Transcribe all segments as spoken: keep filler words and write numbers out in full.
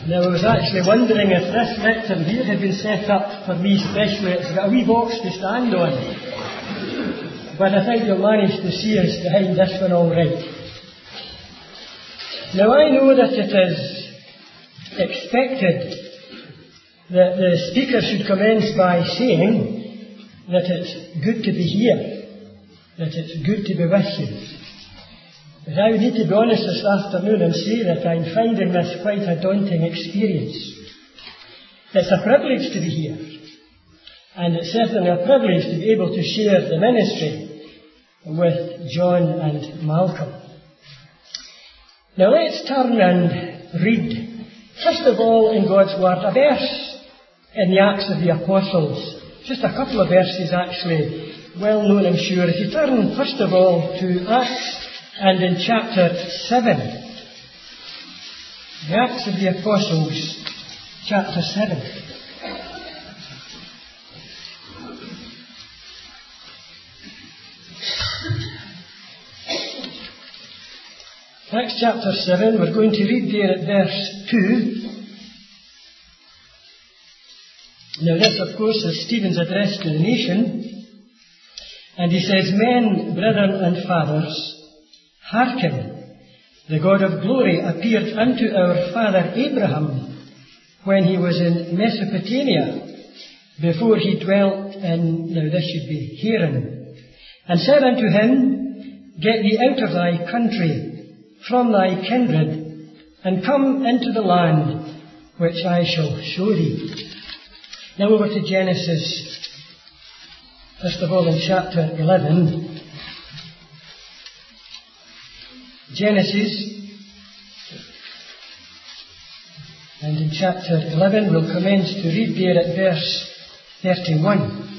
Now, I was actually wondering if this lectern here had been set up for me specially. It's got a wee box to stand on. But I think you'll manage to see us behind this one all right. Now, I know that it is expected that the speaker should commence by saying that it's good to be here, that it's good to be with you. But I would need to be honest this afternoon and say that I'm finding this quite a daunting experience. It's a privilege to be here. And it's certainly a privilege to be able to share the ministry with John and Malcolm. Now let's turn and read, first of all in God's Word, a verse in the Acts of the Apostles. Just a couple of verses actually, well known I'm sure. If you turn first of all to Acts and in chapter seven, the Acts of the Apostles, chapter seven. Acts chapter seven, we're going to read there at verse two. Now this, of course, is Stephen's address to the nation. And he says, "Men, brethren and fathers, hearken, the God of glory appeared unto our father Abraham when he was in Mesopotamia, before he dwelt in," now this should be Haran, "and said unto him, Get thee out of thy country, from thy kindred, and come into the land which I shall show thee." Now over to Genesis, first of all in chapter eleven. Genesis, and in chapter eleven we'll commence to read there at verse thirty-one.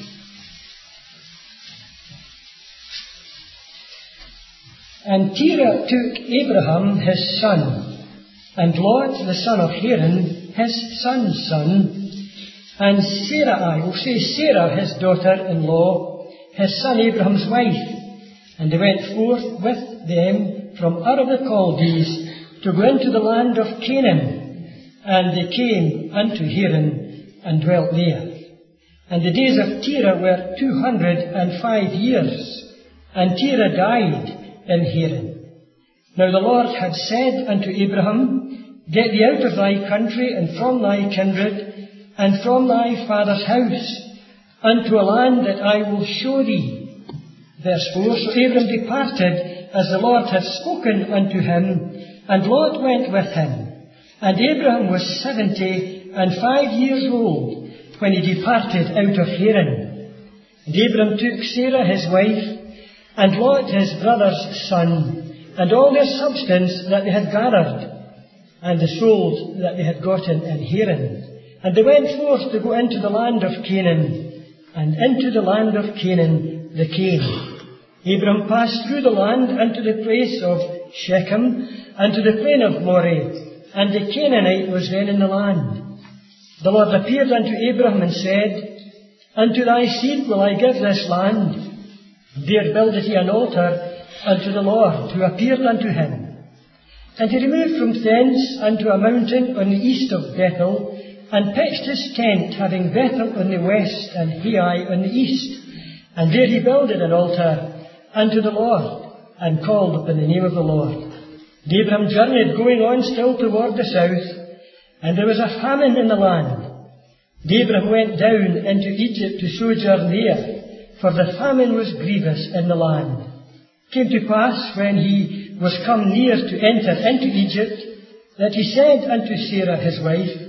"And Terah took Abraham his son, and Lot the son of Haran his son's son, and Sarai, will say Sarah his daughter-in-law, his son Abraham's wife, and they went forth with them from Ur of the Chaldees to go into the land of Canaan, and they came unto Haran and dwelt there. And the days of Terah were two hundred and five years, and Terah died in Haran. Now the Lord had said unto Abraham, Get thee out of thy country, and from thy kindred, and from thy father's house, unto a land that I will show thee. Verse four, So Abram departed as the Lord had spoken unto him, and Lot went with him. And Abraham was seventy and five years old when he departed out of Haran. And Abram took Sarah his wife, and Lot his brother's son, and all their substance that they had gathered, and the souls that they had gotten in Haran. And they went forth to go into the land of Canaan, and into the land of Canaan they came. Abram passed through the land unto the place of Shechem, unto the plain of Moreh, and the Canaanite was then in the land. The Lord appeared unto Abraham and said, Unto thy seed will I give this land. There builded he an altar unto the Lord, who appeared unto him. And he removed from thence unto a mountain on the east of Bethel, and pitched his tent, having Bethel on the west and Hai on the east. And there he builded an altar unto the Lord, and called upon the name of the Lord. And Abraham journeyed, going on still toward the south, and there was a famine in the land. And Abraham went down into Egypt to sojourn there, for the famine was grievous in the land. It came to pass, when he was come near to enter into Egypt, that he said unto Sarah his wife,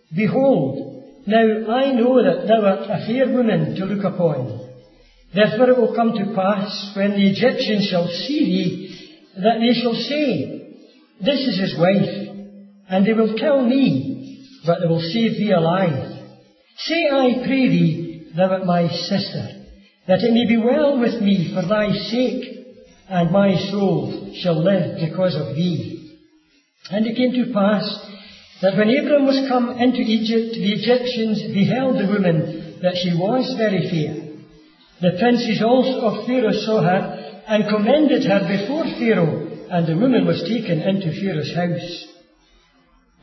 Behold, now I know that thou art a fair woman to look upon. Therefore it will come to pass, when the Egyptians shall see thee, that they shall say, This is his wife, and they will kill me, but they will save thee alive. Say, I pray thee, thou art my sister, that it may be well with me for thy sake, and my soul shall live because of thee. And it came to pass, that when Abram was come into Egypt, the Egyptians beheld the woman, that she was very fair. The princes also of Pharaoh saw her, and commended her before Pharaoh, and the woman was taken into Pharaoh's house.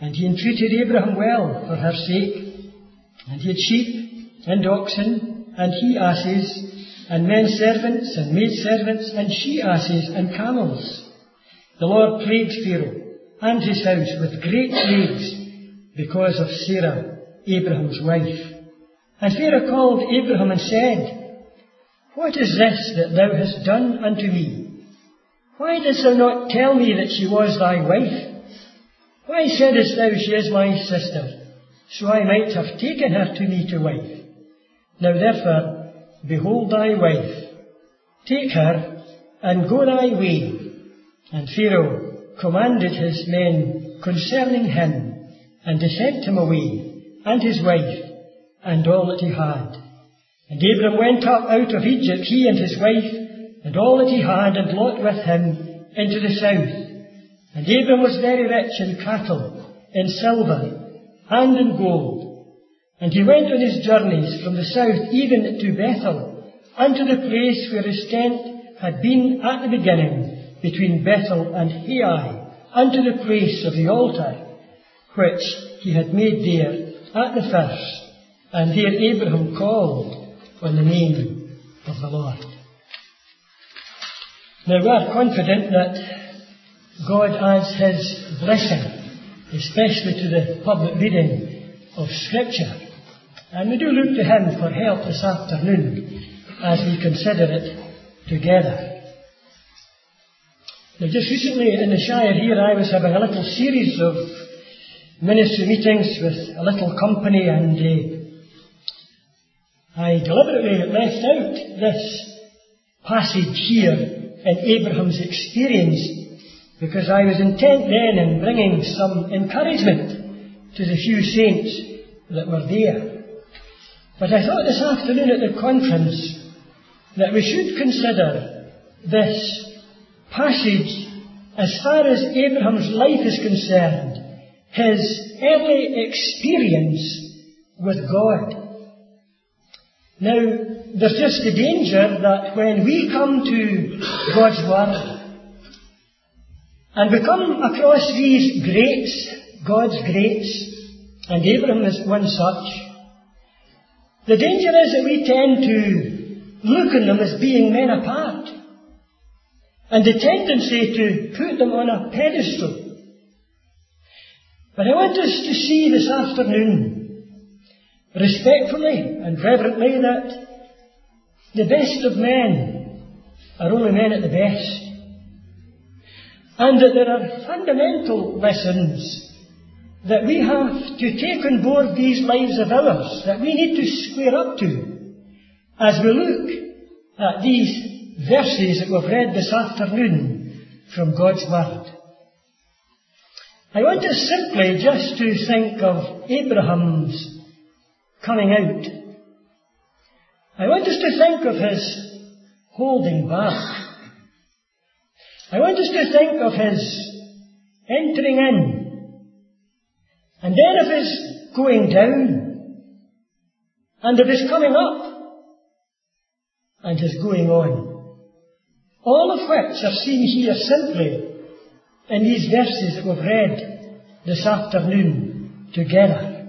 And he entreated Abraham well for her sake. And he had sheep and oxen and he-asses and men servants and maid servants and she-asses and camels. The Lord plagued Pharaoh and his house with great plagues because of Sarah, Abraham's wife. And Pharaoh called Abraham and said, What is this that thou hast done unto me? Why didst thou not tell me that she was thy wife? Why saidst thou, She is my sister, so I might have taken her to me to wife? Now therefore, behold thy wife. Take her, and go thy way. And Pharaoh commanded his men concerning him, and they sent him away, and his wife, and all that he had. And Abram went up out of Egypt, he and his wife, and all that he had, and Lot with him, into the south. And Abram was very rich in cattle, in silver, and in gold. And he went on his journeys from the south even to Bethel, unto the place where his tent had been at the beginning, between Bethel and Hai, unto the place of the altar, which he had made there at the first. And there Abraham called on the name of the Lord. Now we are confident that God adds His blessing, especially to the public reading of Scripture. And we do look to Him for help this afternoon as we consider it together. Now just recently in the Shire here I was having a little series of ministry meetings with a little company, and uh, I deliberately left out this passage here in Abraham's experience, because I was intent then in bringing some encouragement to the few saints that were there. But I thought this afternoon at the conference that we should consider this passage as far as Abraham's life is concerned, his early experience with God. Now, there's just the danger that when we come to God's Word, and we come across these greats, God's greats, and Abraham is one such, the danger is that we tend to look on them as being men apart, and the tendency to put them on a pedestal. But I want us to see this afternoon, respectfully and reverently, that the best of men are only men at the best. And that there are fundamental lessons that we have to take on board these lives of ours, that we need to square up to as we look at these verses that we've read this afternoon from God's Word. I want us simply just to think of Abraham's coming out. I want us to think of his holding back. I want us to think of his entering in, and then of his going down, and of his coming up, and his going on. All of which are seen here simply in these verses that we've read this afternoon together.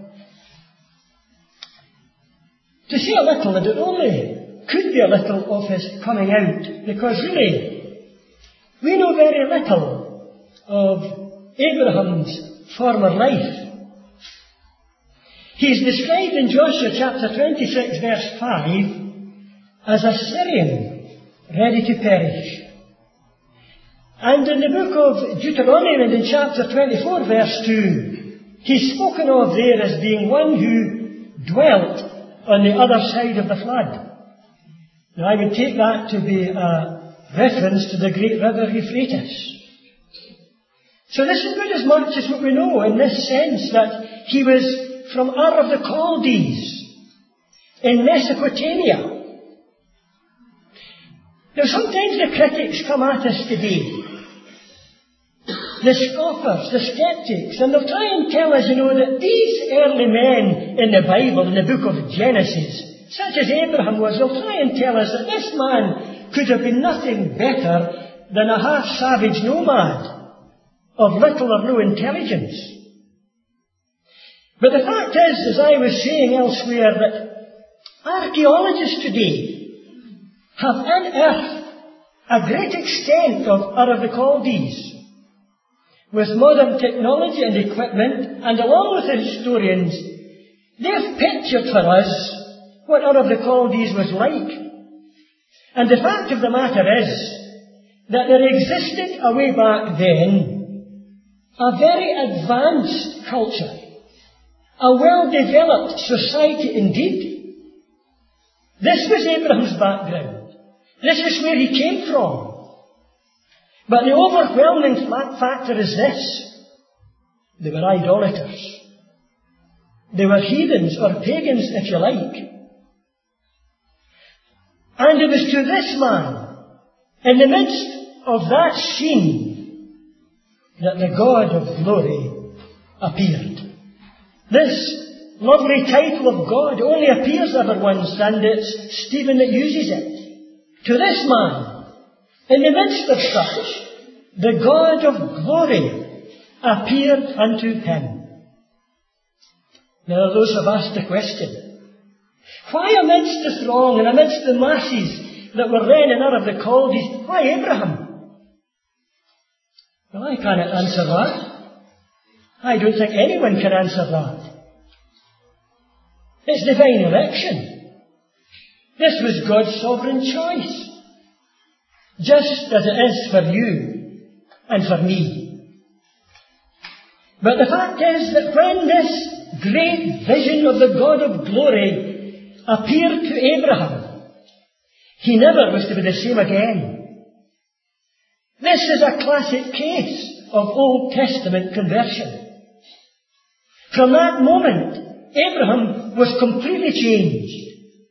To say a little, and it only could be a little of his coming out, because really, we know very little of Abraham's former life. He is described in Joshua chapter twenty-six verse five as a Syrian ready to perish. And in the book of Deuteronomy and in chapter twenty-four verse two, he's spoken of there as being one who dwelt on the other side of the flood. Now I would take that to be a reference to the great river Euphrates. So this is good as much as what we know in this sense, that he was from Ur of the Chaldees in Mesopotamia. Now sometimes the critics come at us today, the scoffers, the skeptics, and they'll try and tell us, you know, that these early men in the Bible, in the book of Genesis, such as Abraham was, they'll try and tell us that this man could have been nothing better than a half-savage nomad of little or no intelligence. But the fact is, as I was saying elsewhere, that archaeologists today have unearthed a great extent of Ur of the Chaldees with modern technology and equipment, and along with the historians, they've pictured for us what Ur of the Chaldees was like. And the fact of the matter is that there existed, away back then, a very advanced culture, a well-developed society indeed. This was Abraham's background. This is where he came from. But the overwhelming factor is this: they were idolaters. They were heathens, or pagans, if you like. And it was to this man, in the midst of that scene, that the God of glory appeared. This lovely title of God only appears ever once, and it's Stephen that uses it. To this man, in the midst of such, the God of glory appeared unto him. Now those have asked the question, why amidst the throng and amidst the masses that were then in Ur of the Chaldees, why Abraham? Well, I cannot answer that. I don't think anyone can answer that. It's divine election. This was God's sovereign choice, just as it is for you and for me. But the fact is that when this great vision of the God of glory appeared to Abraham, he never was to be the same again. This is a classic case of Old Testament conversion. From that moment, Abraham was completely changed.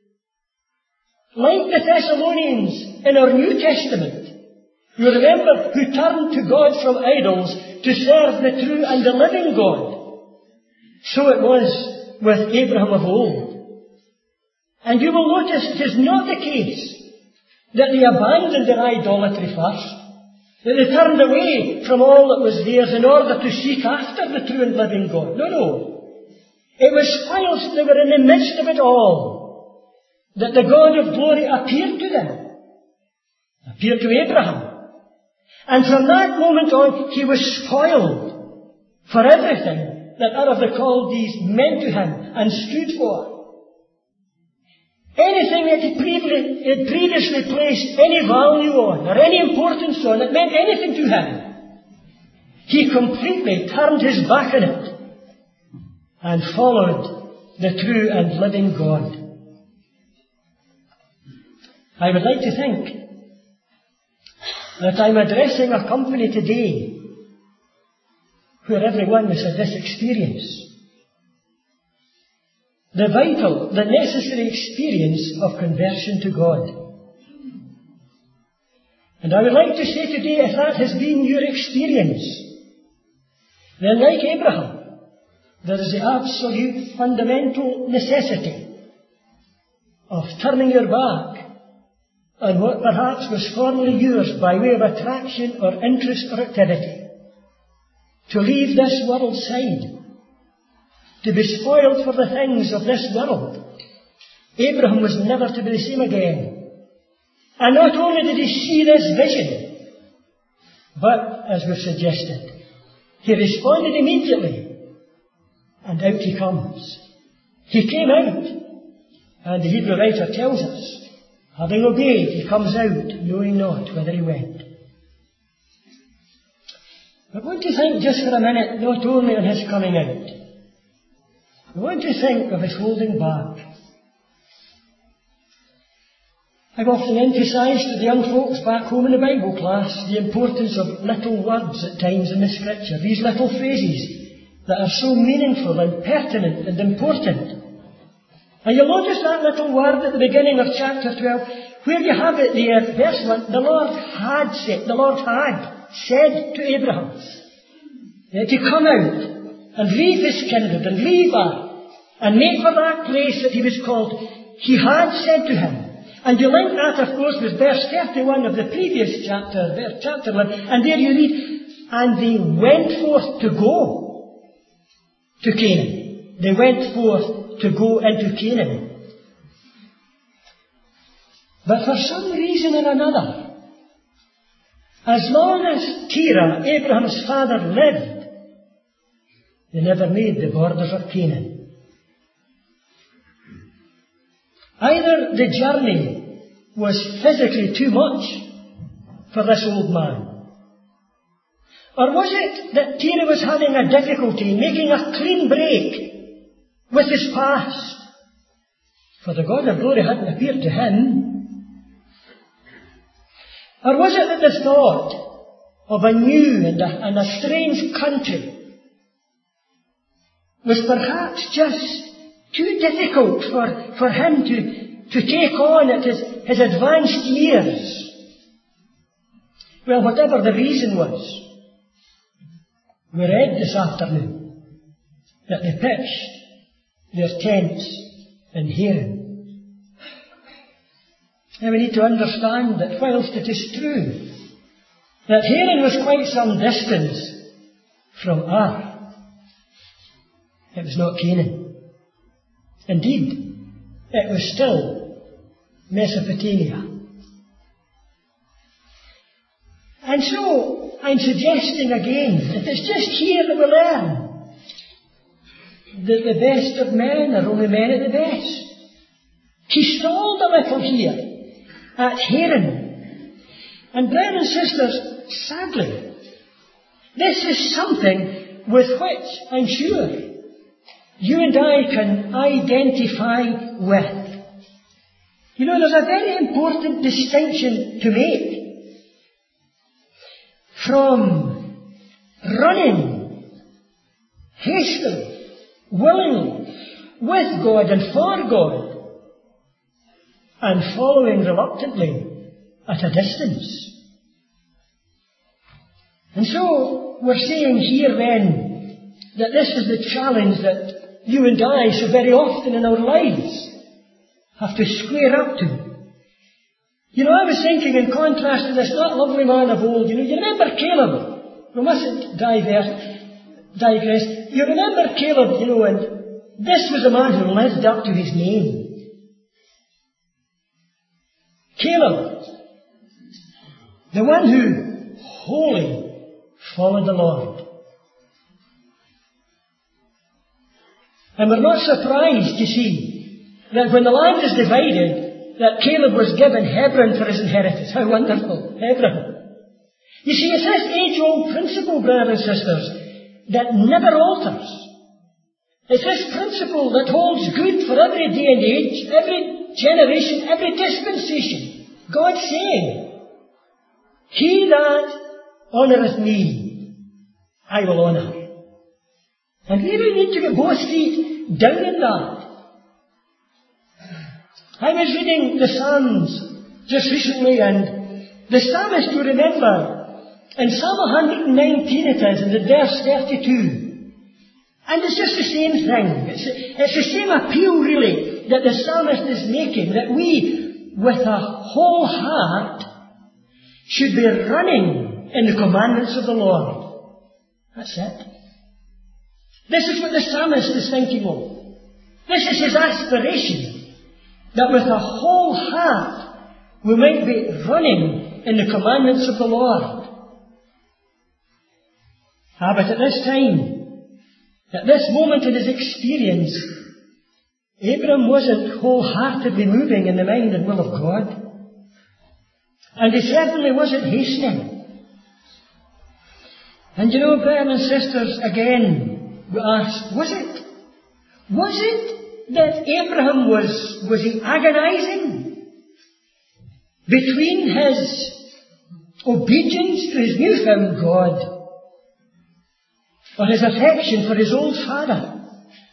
Like the Thessalonians in our New Testament, you remember, who turned to God from idols to serve the true and the living God. So it was with Abraham of old. And you will notice it is not the case that they abandoned their idolatry first, that they turned away from all that was theirs in order to seek after the true and living God. No, no. It was whilst they were in the midst of it all that the God of glory appeared to them, appeared to Abraham. And from that moment on, he was spoiled for everything that Ur of the Chaldees meant to him and stood for. Anything that he previously, had previously placed any value on or any importance on that meant anything to him, he completely turned his back on it and followed the true and living God. I would like to think that I'm addressing a company today where everyone has had this experience. The vital, the necessary experience of conversion to God. And I would like to say today, if that has been your experience, then like Abraham, there is the absolute fundamental necessity of turning your back on what perhaps was formerly yours by way of attraction or interest or activity, to leave this world side, to be spoiled for the things of this world. Abraham was never to be the same again. And not only did he see this vision, but, as we've suggested, he responded immediately, and out he comes. He came out, and the Hebrew writer tells us, having obeyed, he comes out, knowing not whither he went. But I want to think just for a minute, not only on his coming out. I want to think of his holding back. I've often emphasised to the young folks back home in the Bible class the importance of little words at times in the Scripture, these little phrases that are so meaningful and pertinent and important. And you'll notice that little word at the beginning of chapter twelve, where you have it there, verse one, the Lord had said, the Lord had said to Abraham that to come out and leave his kindred and leave Ur and make for that place that he was called. He had said to him. And you link that, of course, with verse thirty-one of the previous chapter, verse chapter eleven, and there you read, and they went forth to go to Canaan. they went forth to go into Canaan. But for some reason or another, as long as Terah, Abraham's father, lived, they never made the borders of Canaan. Either the journey was physically too much for this old man, or was it that Terah was having a difficulty making a clean break with his past? For the God of glory hadn't appeared to him. Or was it that the thought of a new and a, and a strange country was perhaps just too difficult for, for him to, to take on at his, his advanced years? Well, whatever the reason was, we read this afternoon that they pitched their tents in Haran. And we need to understand that whilst it is true that Haran was quite some distance from Ar, it was not Canaan. Indeed, it was still Mesopotamia. And so, I'm suggesting again that it's just here that we learn that the best of men are only men at the best. He stalled a little here at Haran. And brothers and sisters, sadly, this is something with which I'm sure you and I can identify with. You know, there's a very important distinction to make from running hastily, willingly, with God and for God, and following reluctantly at a distance. And so, we're saying here then that this is the challenge that you and I so very often in our lives have to square up to. You know, I was thinking in contrast to this not lovely man of old, you know, you remember Caleb? We mustn't digress. digress. You remember Caleb, you know, and this was a man who lived up to his name. Caleb, the one who wholly followed the Lord. And we're not surprised to see that when the land is divided, that Caleb was given Hebron for his inheritance. How wonderful, Hebron. You see, it's this age-old principle, brothers and sisters, that never alters. It's this principle that holds good for every day and age, every generation, every dispensation. God saying, he that honoureth me, I will honour. And we really need to get both feet down in that. I was reading the Psalms just recently, and the psalmist, you remember, in Psalm one nineteen it is, in the verse thirty-two. And it's just the same thing. It's, it's the same appeal, really, that the psalmist is making, that we, with a whole heart, should be running in the commandments of the Lord. That's it. This is what the psalmist is thinking of. This is his aspiration. That with a whole heart we might be running in the commandments of the Lord. Ah, but at this time, at this moment in his experience, Abram wasn't wholeheartedly moving in the mind and will of God. And he certainly wasn't hastening. And you know, brothers and sisters, again, we ask, was it? Was it that Abraham was, was he agonizing between his obedience to his newfound God or his affection for his old father?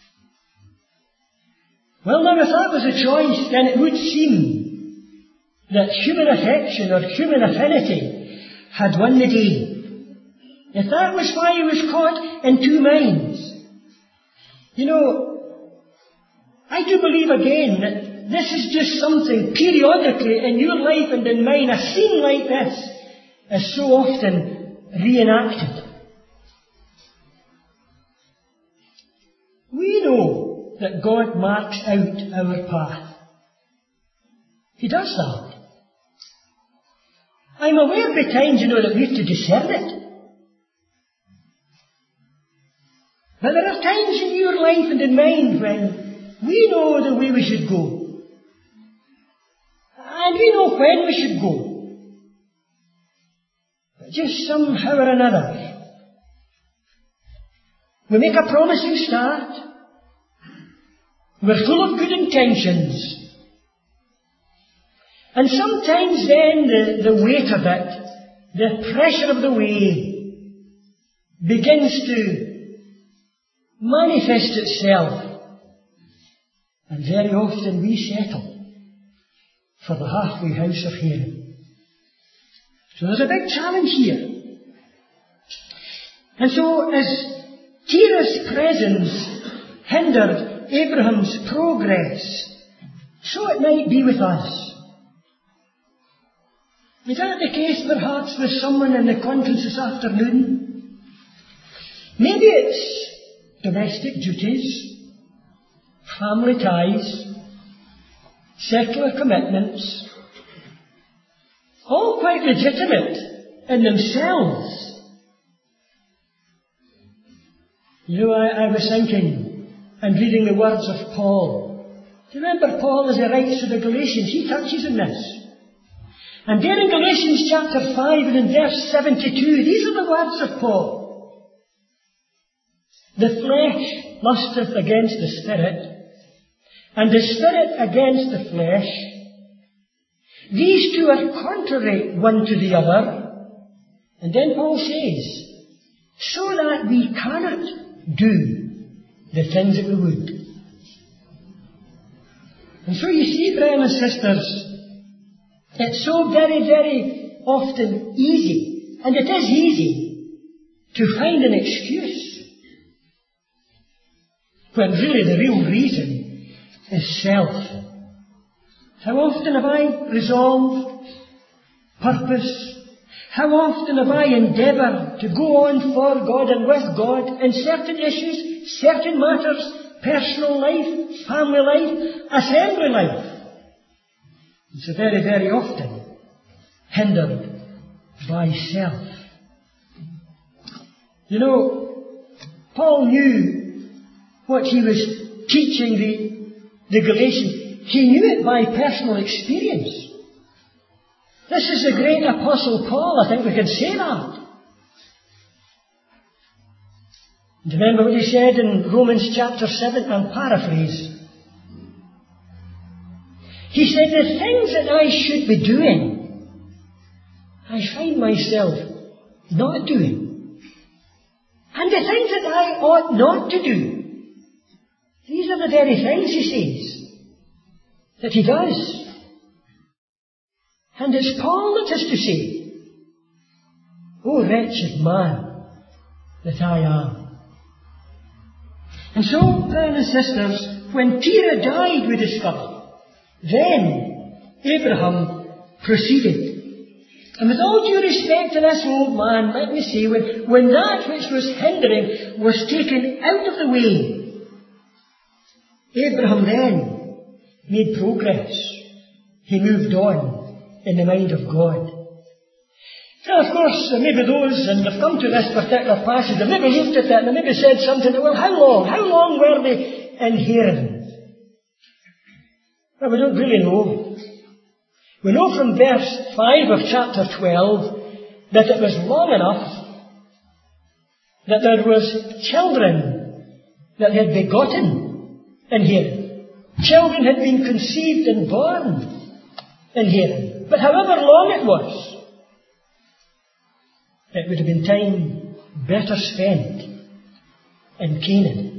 Well, now, if that was a choice, then it would seem that human affection or human affinity had won the day. If that was why he was caught in two minds. You know, I do believe again that this is just something periodically in your life and in mine. A scene like this is so often reenacted. We know that God marks out our path. He does that. I'm aware by times, you know, that we have to discern it. But there are times in your life and in mine when we know the way we should go. And we know when we should go. But just somehow or another, we make a promising start. We're full of good intentions. And sometimes then the, the weight of it, the pressure of the way, begins to manifest itself. And very often we settle for the halfway house of hearing. So there's a big challenge here. And so as Terah's presence hindered Abraham's progress, so it might be with us. Is that the case perhaps with someone in the conference this afternoon? Maybe it's domestic duties, family ties, secular commitments, all quite legitimate in themselves. You know, I, I was thinking and reading the words of Paul. Do you remember Paul as he writes to the Galatians? He touches on this. And there in Galatians chapter five and in verse seventy-two, these are the words of Paul. The flesh lusteth against the spirit, and the spirit against the flesh. These two are contrary one to the other. And then Paul says, so that we cannot do the things that we would. And so you see, brothers and sisters, it's so very, very often easy, and it is easy, to find an excuse, when really the real reason is self. How often have I resolved, purpose, how often have I endeavoured to go on for God and with God in certain issues, certain matters, personal life, family life, assembly life. It's very, very often hindered by self. You know, Paul knew what he was teaching the, the Galatians. He knew it by personal experience. This is the great Apostle Paul, I think we can say that. Do you remember what he said in Romans chapter seven? I'll paraphrase. He said, the things that I should be doing, I find myself not doing. And the things that I ought not to do, these are the very things, he says, that he does. And it's Paul that has to say, oh, wretched man that I am. And so, brothers and sisters, when Terah died, we discovered, then Abraham proceeded. And with all due respect to this old man, let me say, when, when that which was hindering was taken out of the way, Abraham then made progress. He moved on in the mind of God. Now, of course, there may be those, and they've come to this particular passage, they maybe looked at it and they maybe said something, well, how long? How long were they in Haran? Well, we don't really know. We know from verse five of chapter twelve that it was long enough that there was children that had begotten in Haran. Children had been conceived and born in Haran. But however long it was, it would have been time better spent in Canaan.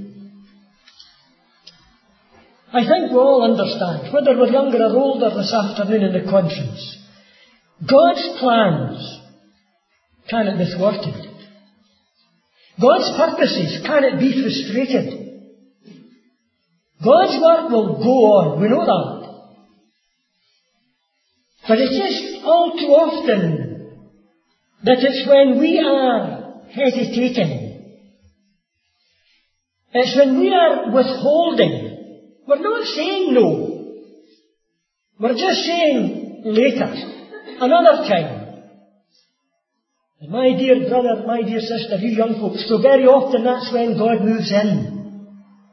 I think we all understand, whether we're younger or older this afternoon in the conference, God's plans cannot be thwarted. God's purposes cannot be frustrated. God's work will go on, we know that. But it's just all too often that it's when we are hesitating It's when we are withholding. We're not saying no. We're just saying later, another time. And my dear brother, my dear sister, you young folks, so very often that's when God moves in.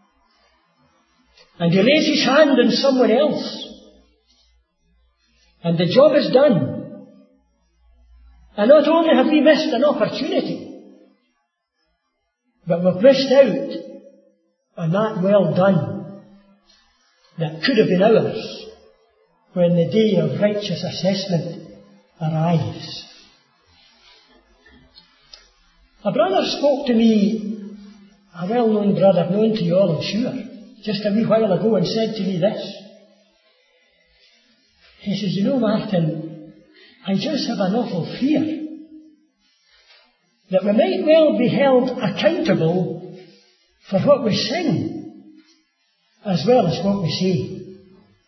And He lays His hand on someone else. And the job is done. And not only have we missed an opportunity, but we've missed out on that well done that could have been ours when the day of righteous assessment arrives. A brother spoke to me, a well-known brother, known to you all, I'm sure, just a wee while ago, and said to me this. He says, you know, Martin, I just have an awful fear that we might well be held accountable for what we sing as well as what we say.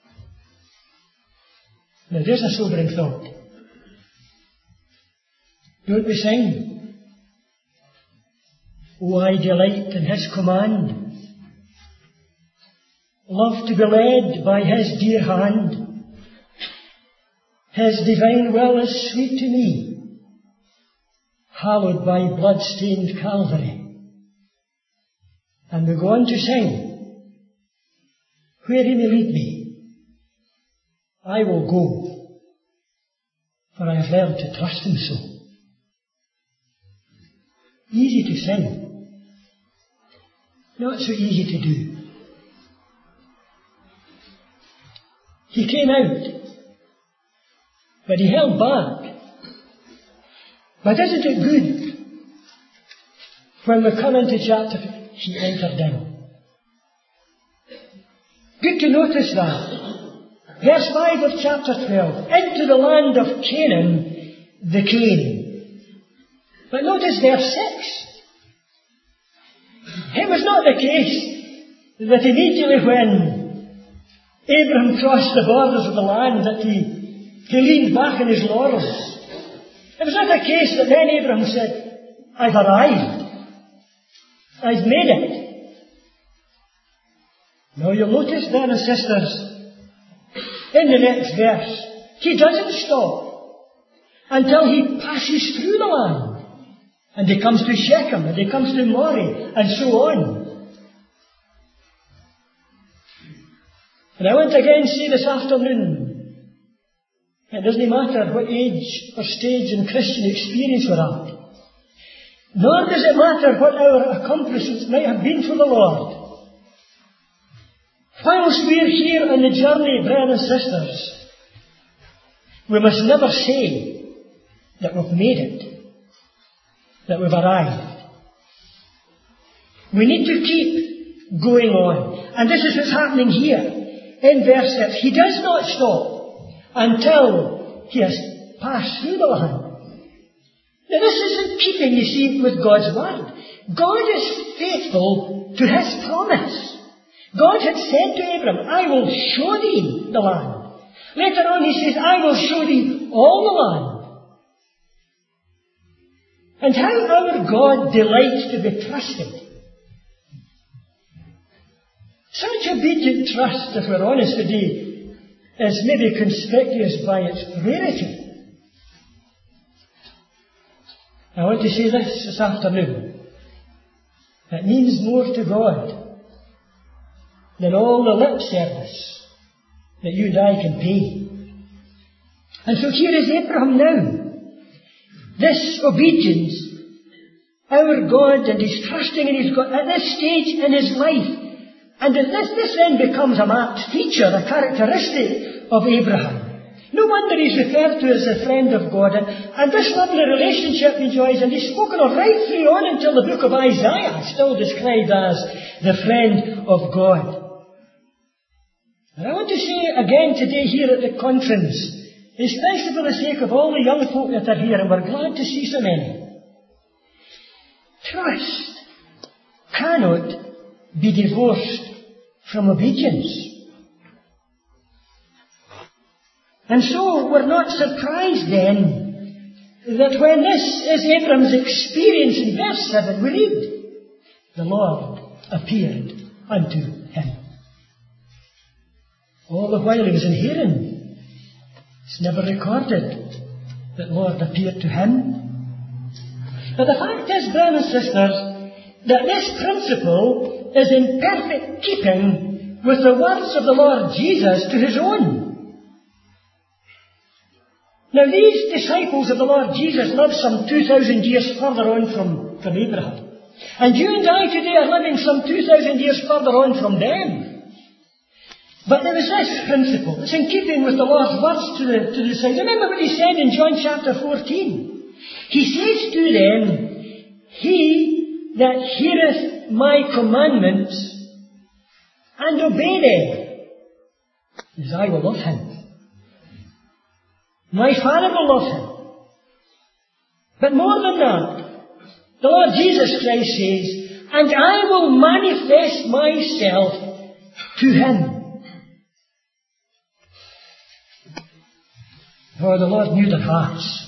Now there's a sobering thought. Don't we sing? Oh, I delight in His command, love to be led by His dear hand. His divine will is sweet to me, hallowed by blood-stained Calvary. And we go on to sing, where He may lead me, I will go, for I have learned to trust Him so. Easy to sing, not so easy to do. He came out, but He held back. But isn't it good when we come into chapter He entered in? Good to notice that. Verse five of chapter twelve. Into the land of Canaan they came. But notice verse six. It was not the case that immediately when Abraham crossed the borders of the land that he He leaned back in his laurels. It was not the case that then Abraham said, I've arrived. I've made it. Now you'll notice, then, and sisters, in the next verse, he doesn't stop until he passes through the land. And he comes to Shechem, and he comes to Moreh, and so on. And I want to again say this afternoon, it doesn't matter what age or stage in Christian experience we're at. Nor does it matter what our accomplishments might have been for the Lord. Whilst we're here on the journey, brothers and sisters, we must never say that we've made it, that we've arrived. We need to keep going on. And this is what's happening here in verse six. He does not stop until he has passed through the land. Now this is in keeping, you see, with God's word. God is faithful to His promise. God had said to Abram, I will show thee the land. Later on He says, I will show thee all the land. And how our God delights to be trusted. Such obedient trust, if we're honest today, is maybe conspicuous by its rarity. I want to say this this afternoon. It means more to God than all the lip service that you and I can pay. And so here is Abraham now. This obedience, our God, and He's trusting in His God at this stage in His life. And this, this then becomes a marked feature, a characteristic of Abraham. No wonder he's referred to as a friend of God. And, and this lovely relationship he enjoys, and he's spoken of right through on until the book of Isaiah, still described as the friend of God. And I want to say again today here at the conference, especially for the sake of all the young folk that are here, and we're glad to see so many, trust cannot be divorced from obedience. And so we're not surprised then that when this is Abram's experience in verse seven, we read, the Lord appeared unto him. All the while he was in Haran, it's never recorded that Lord appeared to him. But the fact is, brothers and sisters, that this principle is in perfect keeping with the words of the Lord Jesus to his own. Now these disciples of the Lord Jesus lived some two thousand years further on from, from Abraham. And you and I today are living some two thousand years further on from them. But there was this principle. It's in keeping with the Lord's words to the, to the disciples. Remember what he said in John chapter fourteen. He says to them, he that heareth my commandments and obey them, as I will love him. My Father will love him. But more than that, the Lord Jesus Christ says, and I will manifest myself to him. For the Lord knew their hearts.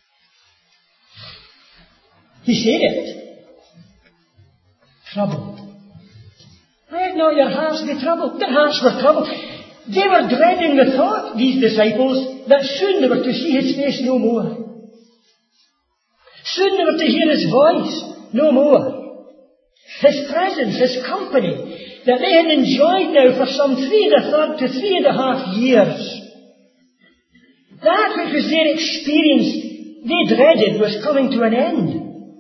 He said it. Troubled. Let not your hearts be troubled. Their hearts were troubled. They were dreading the thought, these disciples, that soon they were to see his face no more. Soon they were to hear his voice no more. His presence, his company, that they had enjoyed now for some three and a third to three and a half years. That which was their experience they dreaded was coming to an end.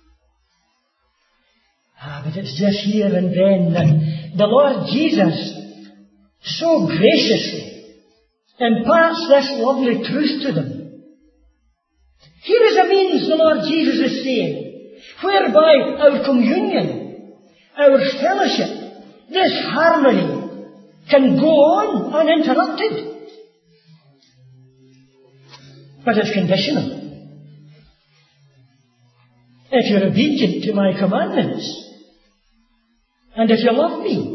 Ah, but it's just here and then that the Lord Jesus so graciously imparts this lovely truth to them. Here is a means, the Lord Jesus is saying, whereby our communion, our fellowship, this harmony can go on uninterrupted. But it's conditional. If you're obedient to my commandments, and if you love me.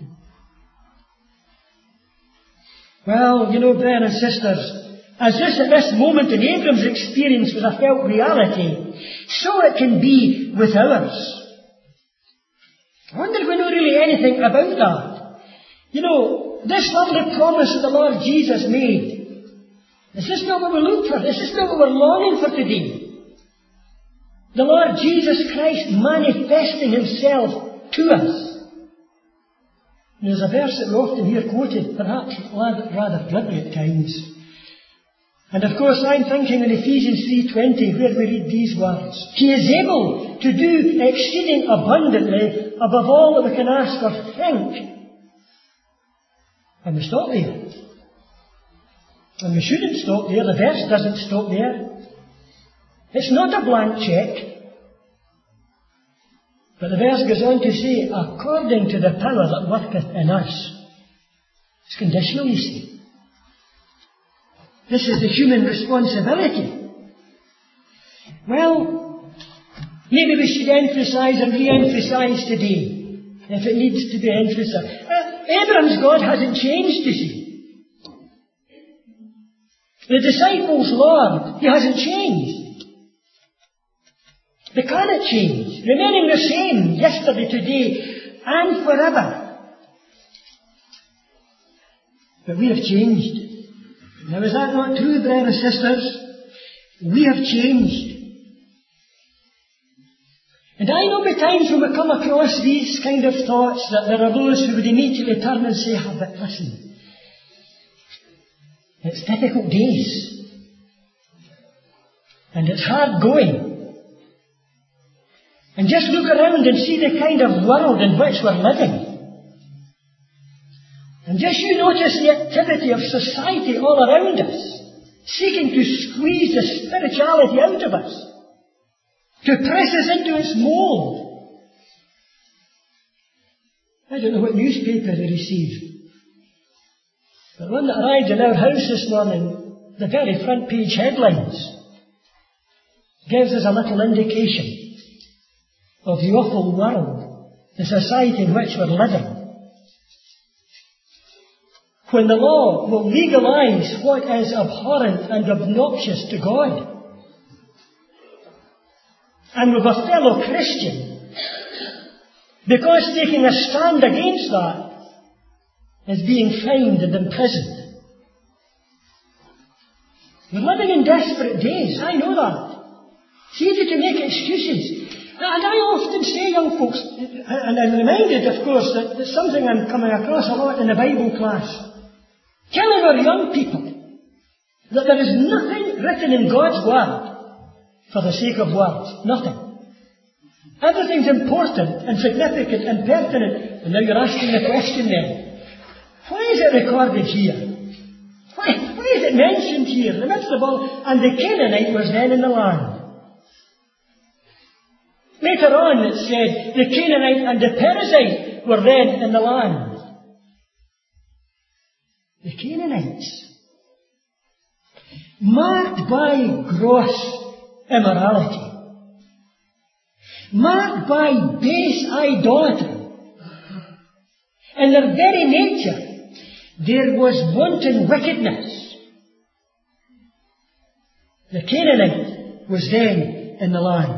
Well, you know, brothers and sisters, as this at this moment in Abram's experience was a felt reality, so it can be with ours. I wonder if we know really anything about that. You know, this lovely promise that the Lord Jesus made, is this not what we look for? Is this not what we're longing for today? The Lord Jesus Christ manifesting himself to us. And there's a verse that we often hear quoted, perhaps rather glibly at times. And of course I'm thinking in Ephesians three twenty, where we read these words. He is able to do exceeding abundantly above all that we can ask or think. And we stop there. And we shouldn't stop there. The verse doesn't stop there. It's not a blank check. But the verse goes on to say, according to the power that worketh in us. It's conditional, you see. This is the human responsibility. Well, maybe we should emphasize and re-emphasize today, if it needs to be emphasized. Uh, Abraham's God hasn't changed, you see. The disciples' Lord, he hasn't changed. They cannot change, remaining the same yesterday, today, and forever. But we have changed. Now is that not true, brothers and sisters? We have changed. And I know by times when we come across these kind of thoughts that there are those who would immediately turn and say, oh, but listen, it's difficult days. And it's hard going. And just look around and see the kind of world in which we're living. And just you notice the activity of society all around us, seeking to squeeze the spirituality out of us, to press us into its mould. I don't know what newspaper they received. The one that arrived in our house this morning, the very front page headlines, gives us a little indication of the awful world, the society in which we're living. When the law will legalize what is abhorrent and obnoxious to God. And with a fellow Christian Because taking a stand against that is being fined and imprisoned. We're living in desperate days, I know that. It's easy to make excuses. And I often say, young folks, and I'm reminded, of course, that there's something I'm coming across a lot in the Bible class. Telling our young people that there is nothing written in God's Word for the sake of words. Nothing. Everything's important and significant and pertinent. And now you're asking the question then, why is it recorded here? Why, why is it mentioned here? In the midst of all, and the Canaanite was then in the land. Later on it said the Canaanite and the Perizzite were then in the land. The Canaanites, marked by gross immorality, marked by base idolatry. In their very nature, there was wanton wickedness. The Canaanite was then in the land.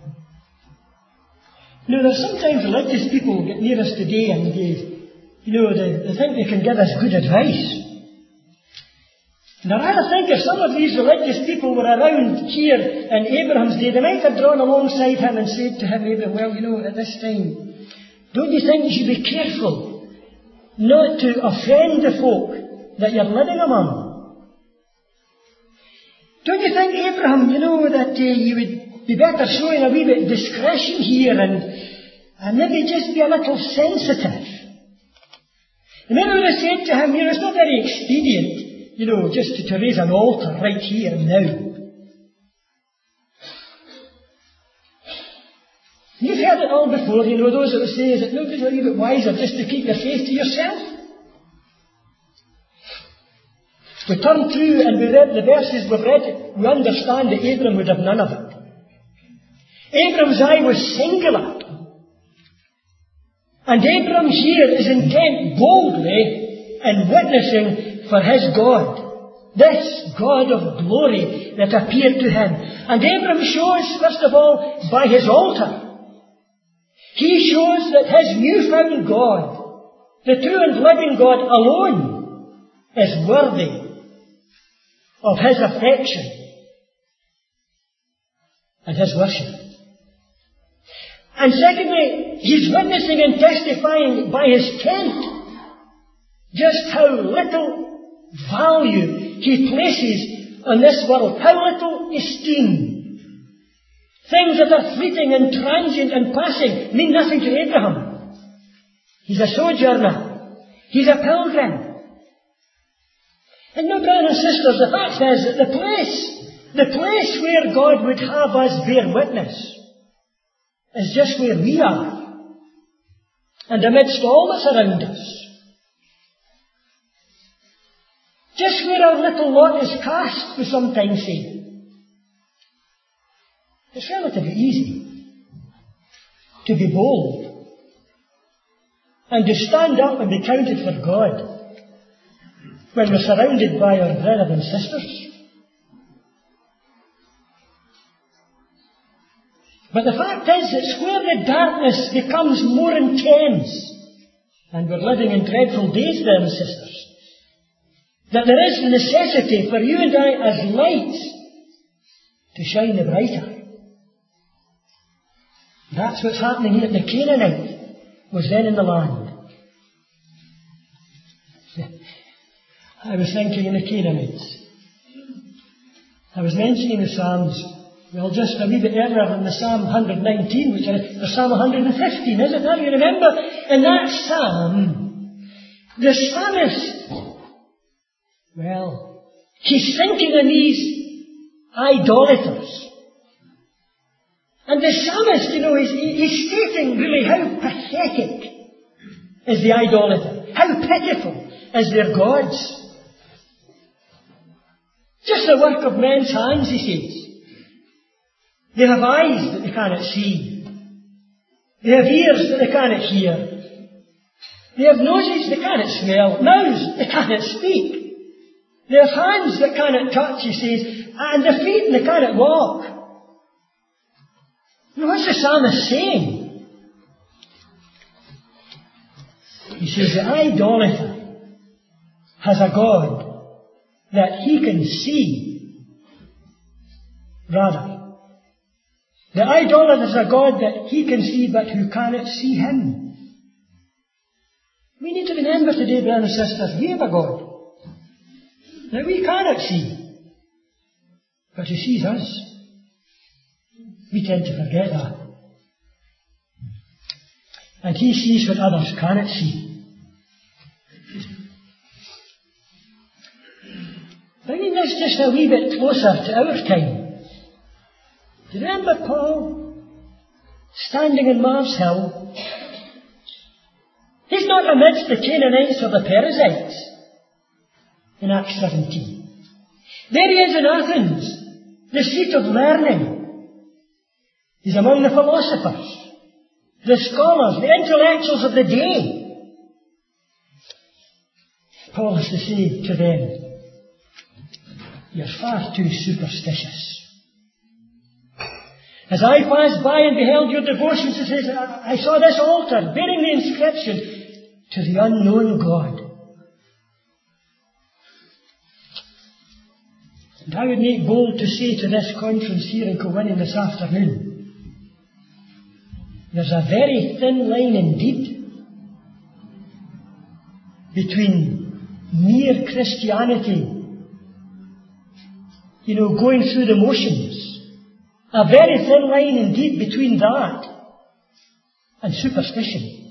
Now, there's sometimes religious people get near us today and they, you know, they, they think they can give us good advice. And I rather think if some of these religious people were around here in Abraham's day, they might have drawn alongside him and said to him, Abraham, well, you know, at this time, don't you think you should be careful not to offend the folk that you're living among? Don't you think, Abraham, you know, that uh, you would be better showing a wee bit of discretion here and, and maybe just be a little sensitive? And maybe would have said to him, you know, it's not very expedient, you know, just to, to raise an altar right here and now. You've heard it all before, you know, those that would say, is it not a wee bit wiser just to keep your faith to yourself? We turn through and we read the verses we've read, we understand that Abram would have none of it. Abram's eye was singular. And Abram here is intent boldly in witnessing for his God. This God of glory that appeared to him. And Abram shows, first of all, by his altar. He shows that his newfound God, the true and living God alone, is worthy of his affection and his worship. And secondly, he's witnessing and testifying by his tent just how little value he places on this world, how little esteem. Things that are fleeting and transient and passing mean nothing to Abraham. He's a sojourner. He's a pilgrim. And now, brothers and sisters, the fact is that the place, the place where God would have us bear witness is just where we are. And amidst all that's around us. Just where our little lot is cast, we sometimes say. It's relatively easy to be bold and to stand up and be counted for God when we're surrounded by our brothers and sisters. But the fact is, it's where the darkness becomes more intense, and we're living in dreadful days, brothers and sisters, that there is necessity for you and I as lights to shine the brighter. That's what's happening here. The Canaanite was then in the land. I was thinking of the Canaanites. I was mentioning the Psalms. Well, just a wee bit earlier in the Psalm one nineteen, which is the Psalm one fifteen, isn't that? You remember, in that Psalm, the psalmist, well, he's thinking of these idolaters. And the psalmist, you know, he's, he's stating really how pathetic is the idolater. How pitiful is their gods. Just the work of men's hands, he says. They have eyes that they cannot see. They have ears that they cannot hear. They have noses they cannot smell. Mouths they cannot speak. They have hands that cannot touch, he says, and their feet they cannot walk. Now, what's the psalmist saying? He says the idolater has a God that he can see. Rather, the idolater is a God that he can see but who cannot see him. We need to remember today, brothers and sisters, we have a God that we cannot see, but he sees us. We tend to forget that. And he sees what others cannot see. Bringing this just a wee bit closer to our time. Do you remember Paul standing in Mars Hill? He's not amidst the Canaanites or the Perizzites in Acts seventeen. There he is in Athens, the seat of learning. He's among the philosophers, the scholars, the intellectuals of the day. Paul has to say to them, you're far too superstitious. As I passed by and beheld your devotions, it says, I saw this altar bearing the inscription, to the unknown God. And I would make bold to say to this conference here in Kilwinning this afternoon, there's a very thin line indeed between mere Christianity, you know, going through the motions. A very thin line indeed between that and superstition.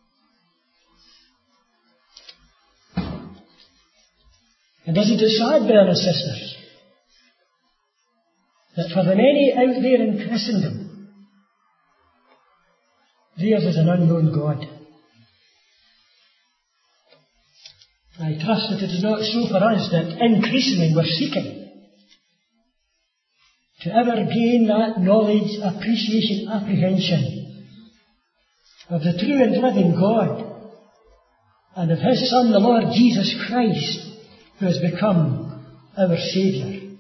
And isn't it sad, brothers and sisters, that for the many out there in Christendom, theirs is an unknown God. I trust that it is not so for us that increasingly we're seeking to ever gain that knowledge, appreciation, apprehension of the true and living God and of His Son, the Lord Jesus Christ, who has become our Saviour.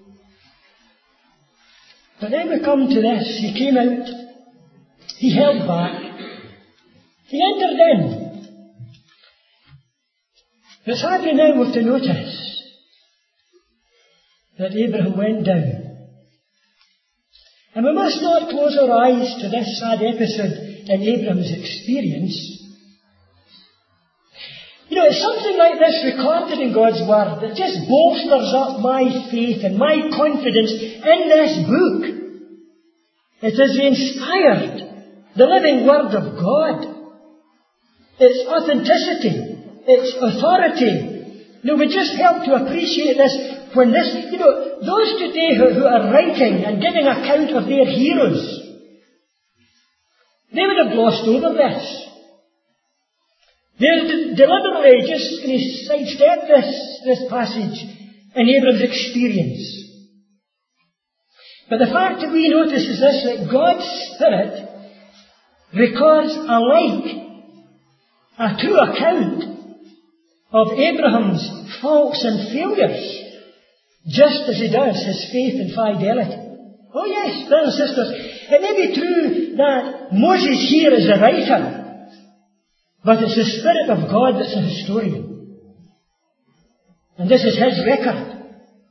But then we come to this. He came out, he held back, he entered in. But sadly now we've to notice that Abraham went down. And we must not close our eyes to this sad episode in Abraham's experience. You know, it's something like this recorded in God's Word that just bolsters up my faith and my confidence in this book. It is the inspired, the living Word of God. Its authenticity, its authority. You know, we just help to appreciate this when this, you know, those today who, who are writing and giving account of their heroes, they would have glossed over this. They're de- deliberately just going to sidestep this, this passage in Abraham's experience. But the fact that we notice is this, that God's Spirit records alike a true account of Abraham's faults and failures, just as he does his faith and fidelity. Oh yes, brothers and sisters, it may be true that Moses here is a writer, but it's the Spirit of God that's a historian. And this is his record.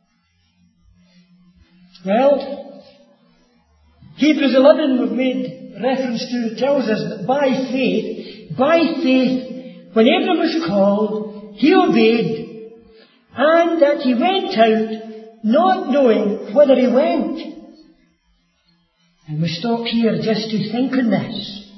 Well, Hebrews eleven we've made reference to tells us that by faith, by faith, when Abraham was called, he obeyed, and that he went out not knowing whither he went. And we stop here just to think on this.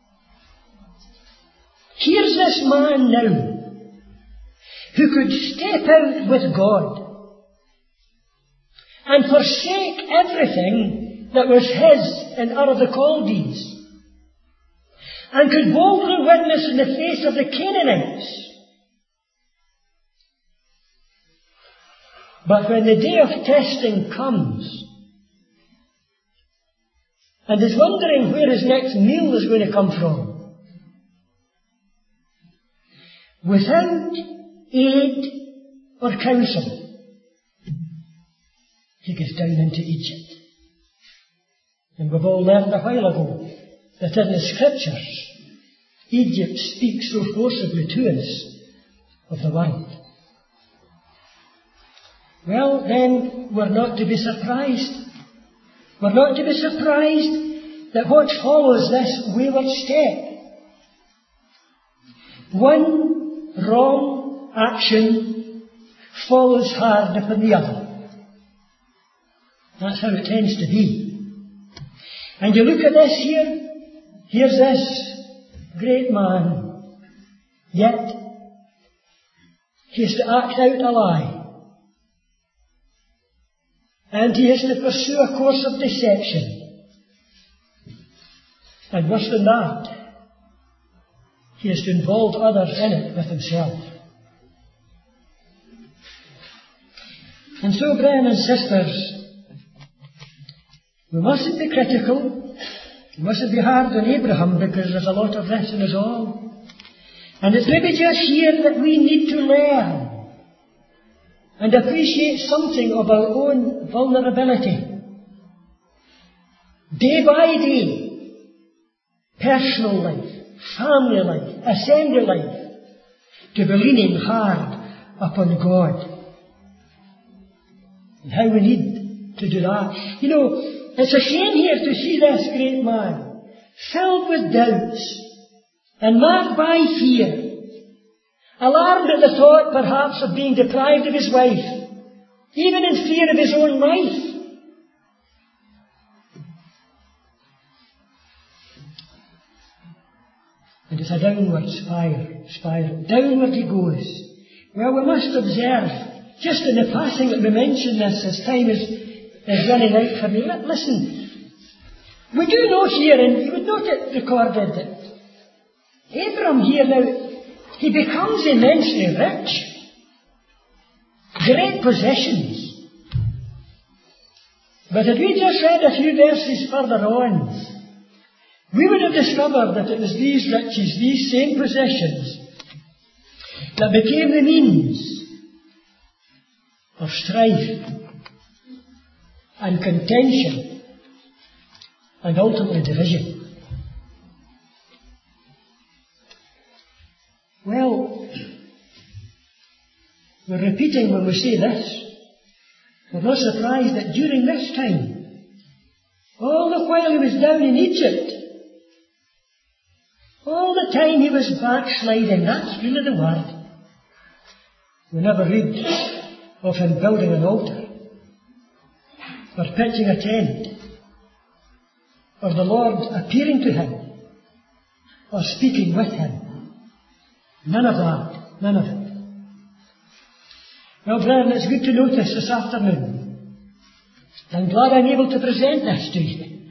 Here's this man now who could step out with God and forsake everything that was his in Ur of the Chaldees, and could boldly witness in the face of the Canaanites. But when the day of testing comes, and is wondering where his next meal is going to come from, without aid or counsel, he goes down into Egypt. And we've all learned a while ago that in the Scriptures, Egypt speaks so forcibly to us of the world. Well, then, we're not to be surprised. We're not to be surprised that what follows this wayward step, one wrong action follows hard upon the other. That's how it tends to be. And you look at this here, here's this great man, yet he has to act out a lie. And he has to pursue a course of deception. And worse than that, he has to involve others in it with himself. And so, brethren and sisters, we mustn't be critical. We mustn't be hard on Abraham, because there's a lot of this in us all. And it's maybe just here that we need to learn and appreciate something of our own vulnerability. Day by day, personal life, family life, assembly life, to be leaning hard upon God. And how we need to do that. You know, it's a shame here to see this great man filled with doubts and marked by fear, alarmed at the thought perhaps of being deprived of his wife, even in fear of his own life. And it's a downward spiral, spiral. Downward he goes. Well, we must observe, just in the passing that we mention this, as time is, is running out for me. Listen, we do know here, and you would note it recorded, that Abram here now, he becomes immensely rich. Great possessions. But had we just read a few verses further on, we would have discovered that it was these riches, these same possessions, that became the means of strife and contention and ultimately division. Well, we're repeating when we say this. We're not surprised that during this time, all the while he was down in Egypt, all the time he was backsliding, that's really the word. We never read of him building an altar, or pitching a tent, or the Lord appearing to him, or speaking with him. None of that. None of it. Well, brethren, it's good to notice this afternoon. I'm glad I'm able to present this to you.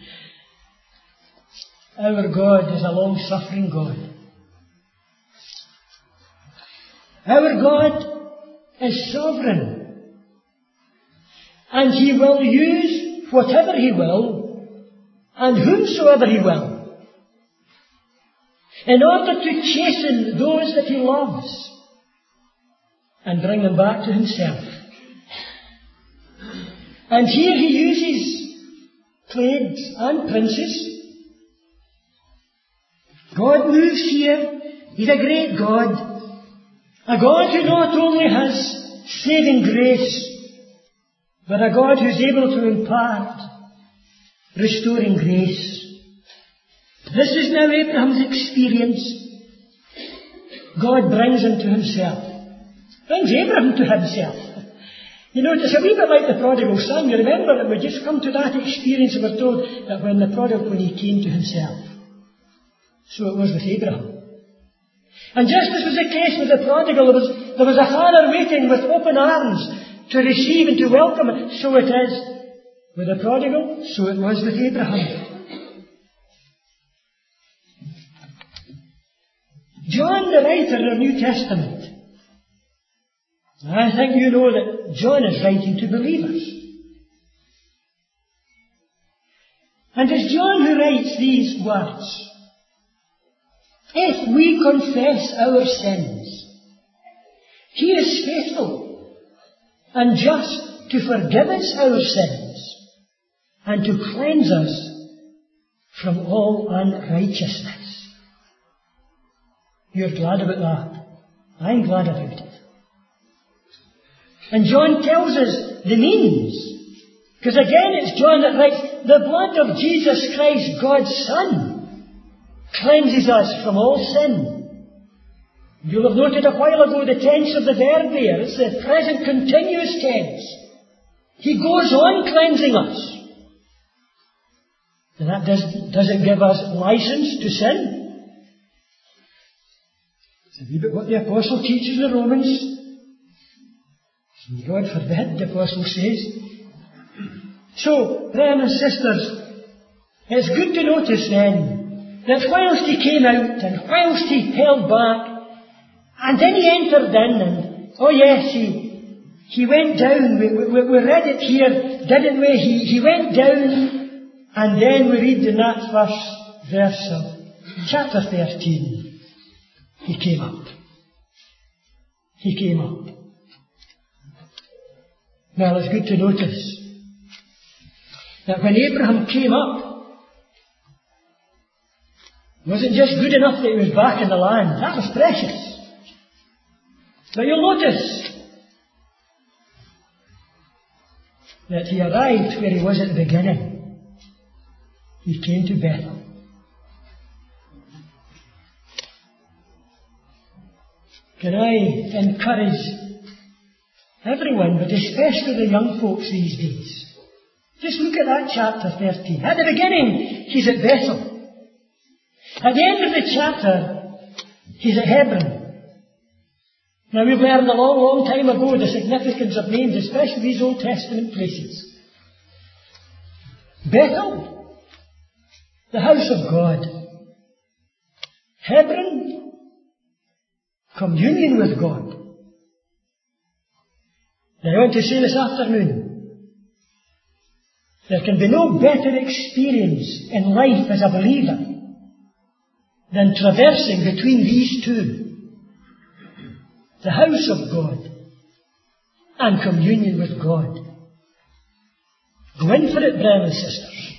Our God is a long-suffering God. Our God is sovereign. And He will use whatever He will, and whomsoever He will, in order to chasten those that He loves and bring them back to Himself. And here He uses plagues and princes. God moves here. He's a great God. A God who not only has saving grace, but a God who's able to impart restoring grace. This is now Abraham's experience. God brings him to Himself. Brings Abraham to Himself. You know, it's a wee bit like the prodigal son. You remember that we just come to that experience and we're told that when the prodigal, when he came to himself. So it was with Abraham. And just as was the case with the prodigal, there was, there was a father waiting with open arms to receive and to welcome it. So it is with the prodigal, so it was with Abraham. John, the writer of the New Testament, I think you know that John is writing to believers. And it's John who writes these words. If we confess our sins, He is faithful and just to forgive us our sins and to cleanse us from all unrighteousness. You're glad about that. I'm glad about it. And John tells us the means. Because again, it's John that writes, the blood of Jesus Christ, God's Son, cleanses us from all sin. You'll have noted a while ago the tense of the verb there. It's the present continuous tense. He goes on cleansing us. And that does, doesn't give us license to sin. It's a wee bit what the Apostle teaches in the Romans. God forbid, the Apostle says. So, brothers and sisters, it's good to notice then that whilst he came out and whilst he held back, and then he entered in and, oh yes, he, he went down. We, we, we read it here, didn't we? He, he went down, and then we read in that first verse of chapter thirteen, he came up. He came up. Now it's good to notice that when Abraham came up, it wasn't just good enough that he was back in the land. That was precious. But you'll notice that he arrived where he was at the beginning. He came to Bethel. Can I encourage everyone, but especially the young folks these days? Just look at that chapter thirteen. At the beginning, he's at Bethel. At the end of the chapter, he's at Hebron. Now we've learned a long, long time ago the significance of names, especially these Old Testament places. Bethel, the house of God. Hebron, communion with God. Now I want to say this afternoon, there can be no better experience in life as a believer than traversing between these two. The house of God and communion with God. Go in for it, brothers and sisters.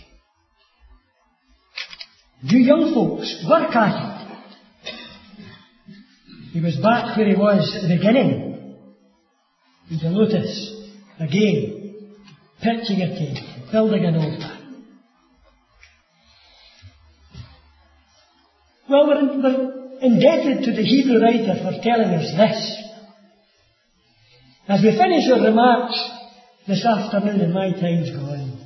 You young folks, work at it. He was back where he was at the beginning. And you'll notice, again, pitching a tent, building an altar. Well, we're, in, we're indebted to the Hebrew writer for telling us this. As we finish our remarks this afternoon, and my time's gone,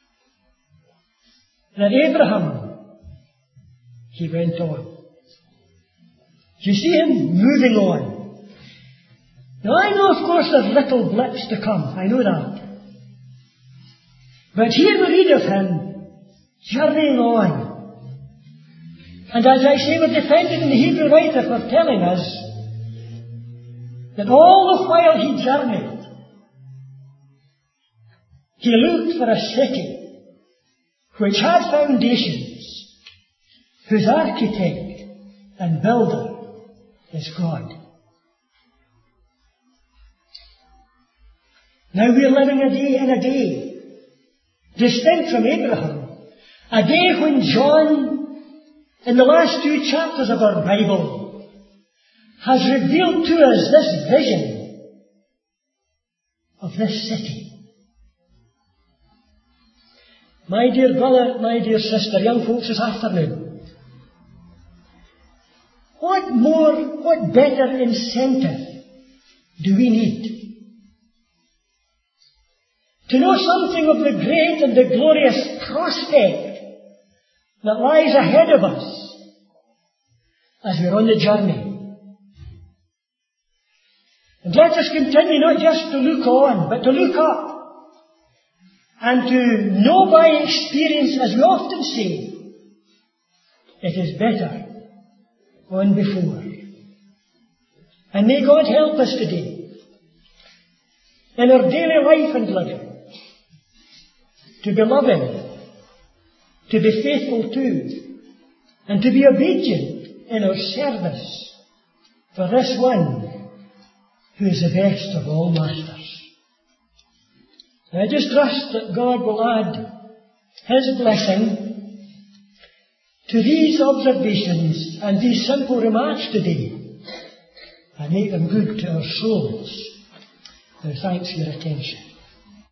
that Abraham, he went on. You see him moving on. Now I know, of course, there's little blips to come. I know that. But here we read of him journeying on. And as I say, we're defended in the Hebrew writer for telling us that all the while he journeyed, he looked for a city which had foundations, whose architect and builder is God. Now we're living a day in a day, distinct from Abraham, a day when John, in the last two chapters of our Bible, has revealed to us this vision of this city. My dear brother, my dear sister, young folks this afternoon, what more, what better incentive do we need to know something of the great and the glorious prospect that lies ahead of us as we're on the journey? And let us continue not just to look on, but to look up and to know by experience, as we often say, it is better on before. And may God help us today in our daily life and living to be loving, to be faithful to, and to be obedient in our service for this one who is the best of all masters. I just trust that God will add His blessing to these observations and these simple remarks today and make them good to our souls. Now, thanks for your attention.